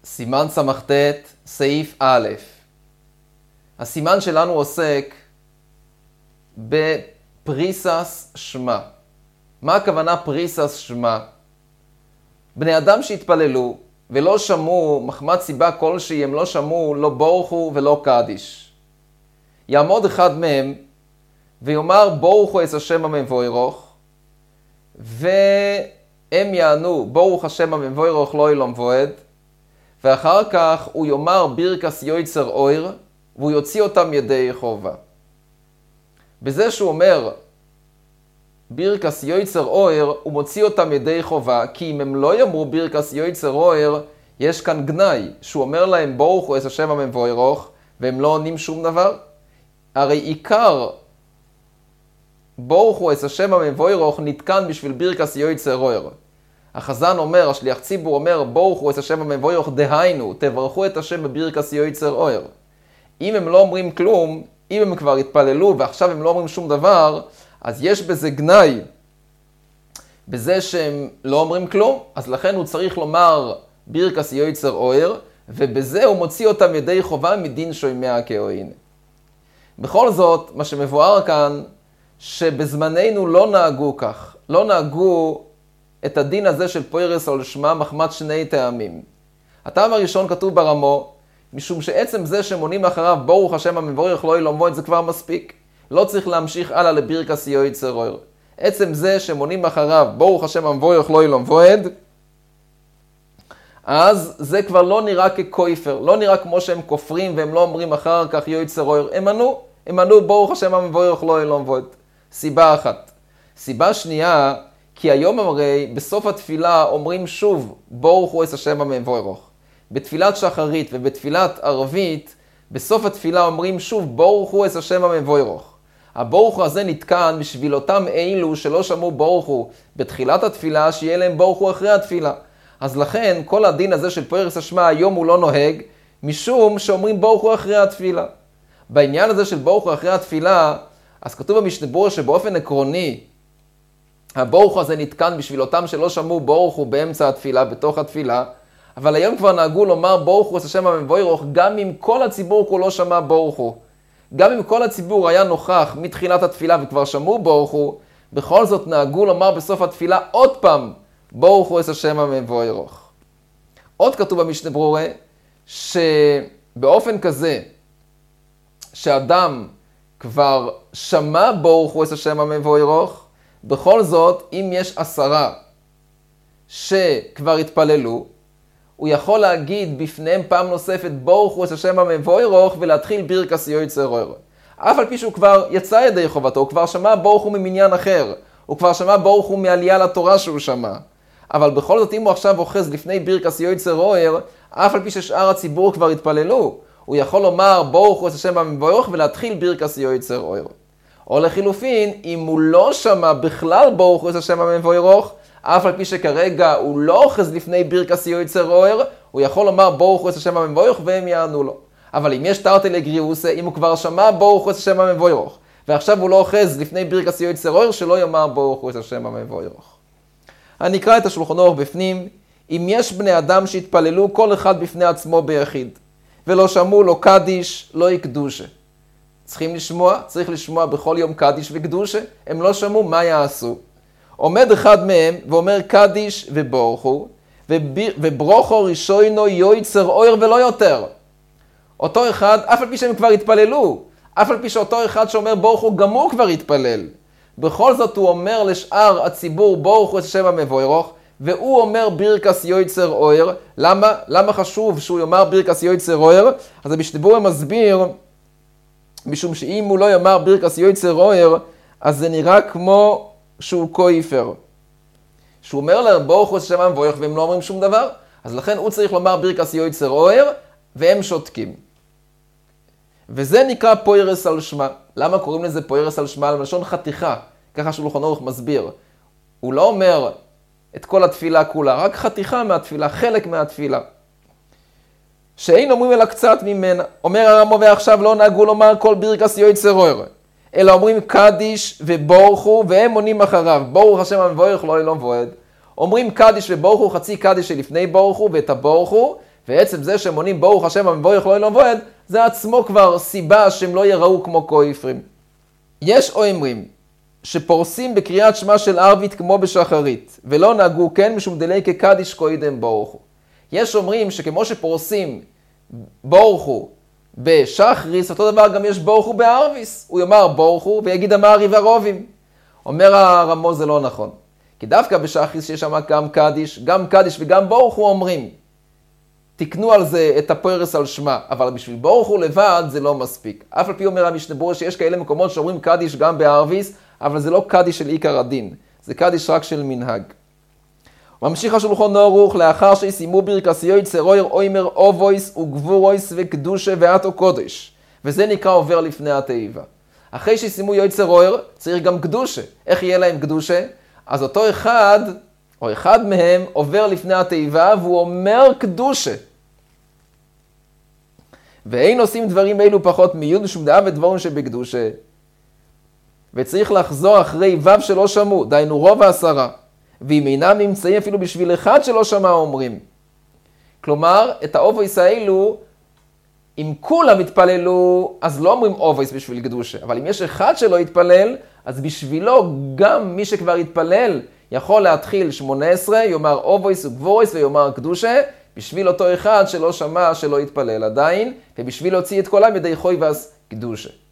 סימן סמכת, סעיף א'. הסימן שלנו עוסק בפריסס שמה. מה הכוונה פריסס שמה? בני אדם שהתפללו ולא שמעו מחמת סיבה כלשהי, הם לא שמעו לא בורכו ולא קדיש. יעמוד אחד מהם ויאמר בורכו את השם המבורך, והם יענו ברוך השם המבורך לא ילום ועד, ואחר כך הוא יאמר ברכס יויצר אויר, והוא יוציא אותם ידי יחובה. בזה שהוא אומר ברכס יויצר אויר, הוא מוציא אותם ידי יחובה, כי אם הם לא יאמרו ברכס יויצר אויר, יש כאן גנאי, שהוא אומר להם בורכו את השם המבורך, והם לא עונים שום דבר. הרי עיקר בורכו את השם המבורך נתקן בשביל ברכס יויצר אויר. החזן אומר, השליח ציבור אומר, בורכו את השם המבורך, דהיינו, תברכו את השם בברכס יויצר אויר. אם הם לא אומרים כלום, אם הם כבר התפללו ועכשיו הם לא אומרים שום דבר, אז יש בזה גנאי, בזה שהם לא אומרים כלום, אז לכן הוא צריך לומר ברכס יויצר אויר, ובזה הוא מוציא אותם ידי חובה מדין שוימיה כאוהין. בכל זאת, מה שמבואר כאן, שבזמננו לא נהגו כך, לא נהגו את הדין הזה של פוירס על שמה מחמת שני טעמים. הטעם הראשון כתוב ברמו, משום שעצם זה שמונים אחריו ברוך השם המבורך לא ילום ועד, זה כבר מספיק. לא צריך להמשיך הלאה לברכס יויצר אויר. עצם זה שמונים אחריו ברוך השם המבורך לא ילום ועד, אז זה כבר לא נראה ככויפר, לא נראה כמו שהם כופרים והם לא אומרים אחר כך יויצר אויר. הם ענו ברוך השם המבורך לא ילום ועד. סיבה אחת. סיבה שנייה, כי היום הרי בסוף התפילה אומרים שוב בורכו את השם המבורך. בתפילת שחרית ובתפילת ערבית, בסוף התפילה אומרים שוב בורכו את השם המבורך. הבורכו הזה נתקן בשביל אותם אלו שלא שמעו בורכו בתחילת התפילה, שיהיה להם בורכו אחרי התפילה. אז לכן כל הדין הזה של פוירס השמה היום הוא לא נוהג, משום שאומרים בורכו אחרי התפילה. בעניין הזה של בורכו אחרי התפילה, אז כתוב במשנה ברורה שבאופן עקרוני, הבורכו הזה נתקן בשביל אותם שלא שמעו בורכו באמצע התפילה, בתוך התפילה, אבל היום כבר נהגו לומר בורכו את השם המבורך, גם אם כל הציבור כולו שמע בורכו. גם אם כל הציבור היה נוכח מתחילת התפילה וכבר שמעו בורכו, בכל זאת נהגו לומר בסוף התפילה עוד פעם בורכו את השם המבורך. עוד כתוב במשנה ברורה שבאופן כזה שאדם כבר שמע בורכו את השם המבורך, בכל זאת אם יש 10 שכבר התפללו, הוא יכול להגיד בפניהם פעם נוספת בורכו את השם המבורך ולהתחיל ברכס יויצר אויר. אף על פי שהוא כבר יצא ידי חובתו, הוא כבר שמע בורכו ממניין אחר, הוא כבר שמע בורכו מעלייה לתורה שהוא שמע. אבל בכל זאת אם הוא עכשיו אוחז לפני ברכס יויצר אויר, אף על פי ששאר הציבור כבר התפללו, הוא יכול לומר בורכו את השם המבורך ולהתחיל ברכס יויצר אויר. או לחילופין, אם הוא לא שמע בכלל בורכו את השם המבורך, אף על פי שכרגע הוא לא אוחז לפני ברכס יויצר אויר, הוא יכול לומר בורכו את השם המבורך והם יענו לו. אבל אם יש תרתי לגריוסה, אם הוא כבר שמע בורכו את השם המבורך, ועכשיו הוא לא אוחז לפני ברכס יויצר אויר, שלא יאמר בורכו את השם המבורך. אני אקרא את השולחן אורך בפנים. אם יש בני אדם שהתפללו כל אחד בפני עצמו ביחיד, ולא שמעו לו קדיש, לא יקדושה. צריך לשמוע בכל יום קדיש וקדושה, הם לא שמעו, מה יעשו? עומד אחד מהם ואומר קדיש ובורכו, וברוכו ראשונו יויצר אויר ולא יותר. אותו אחד, אף על פי שהם כבר התפללו, אף על פי שאותו אחד שאומר בורכו גם הוא כבר התפלל. בכל זאת הוא אומר לשאר הציבור בורכו את השם המבורך, והוא אומר ברכס יויצר אויר. למה חשוב שהוא יאמר ברכס יויצר אויר? אז המשנה ברורה מסביר, משום שאם הוא לא יאמר ברכס יויצר אויר, אז זה נראה כמו שהוא כויפר. שהוא אומר להם בורכו את השם המבורך והם לא אומרים שום דבר, אז לכן הוא צריך לומר ברכס יויצר אויר, והם שותקים. וזה נקרא פוירס על שמה. למה קוראים לזה פוירס על שמה? למשון חתיכה, ככה שולחן אורך מסביר. הוא לא אומר את כל התפילה כולה, רק חתיכה מהתפילה, חלק מהתפילה. שאין אומרים אלא קצת ממנה. אומר הרמו ועכשיו לא נהגו לומר כל ברכס יויצר אויר, אלא אומרים קדיש ובורכו והם עונים אחריו. ברוך השם המבורך לא ילום ועד. אומרים קדיש ובורכו, חצי קדיש שלפני בורכו ואת הבורכו, ועצם זה שהם עונים ברוך השם המבורך לא אלוהים ועד, זה עצמו כבר סיבה שהם לא יראו כמו כופרים. יש אומרים שפורסים בקריאת שמע של ערבית כמו בשחרית, ולא נהגו כן משום דלי כקדיש קוידם ברוך הוא. יש אומרים שכמו שפורסים ברוך הוא בשחריס, אותו דבר גם יש ברוך הוא בערביס. הוא יאמר ברוך הוא ויגיד המעריב הרובים. אומר הרמוז זה לא נכון. כי דווקא בשחריס שיש שם גם קדיש וגם ברוך הוא אומרים. תקנו על זה את הפרס על שמה, אבל בשביל ברוך הוא לבד זה לא מספיק. אף על פי אומר המשנה ברורה שיש כאלה מקומות שאומרים קדיש גם בערביס, אבל זה לא קדיש של עיקר הדין, זה קדיש רק של מנהג. ממשיך השולחן ערוך, לאחר שסיימו ברכסיות צרויר אוימר אובויס וגבורויס וקדושה ואתו קודש, וזה נקרא עובר לפני התיבה. אחרי שסיימו יועץ צרויר צריך גם קדושה. איך יהיה להם קדושה? אז אותו אחד או אחד מהם עובר לפני התיבה והוא אומר קדושה. ואין עושים דברים אלו פחות מיוד משום דעה ודברים שבקדושה. וצריך לחזור אחרי וו שלא שמעו, דיינו רוב 10. ואם אינם נמצאים אפילו בשביל אחד שלא שמע אומרים. כלומר, את האובויס האלו, אם כולם התפללו, אז לא אומרים אובויס בשביל קדושה. אבל אם יש אחד שלא התפלל, אז בשבילו גם מי שכבר התפלל יכול להתחיל 18, יאמר אובויס וגבורויס ויאמר קדושה, בשביל אותו אחד שלא שמע, שלא התפלל עדיין, ובשביל להוציא את כולם ידי חוי ועש קדושה.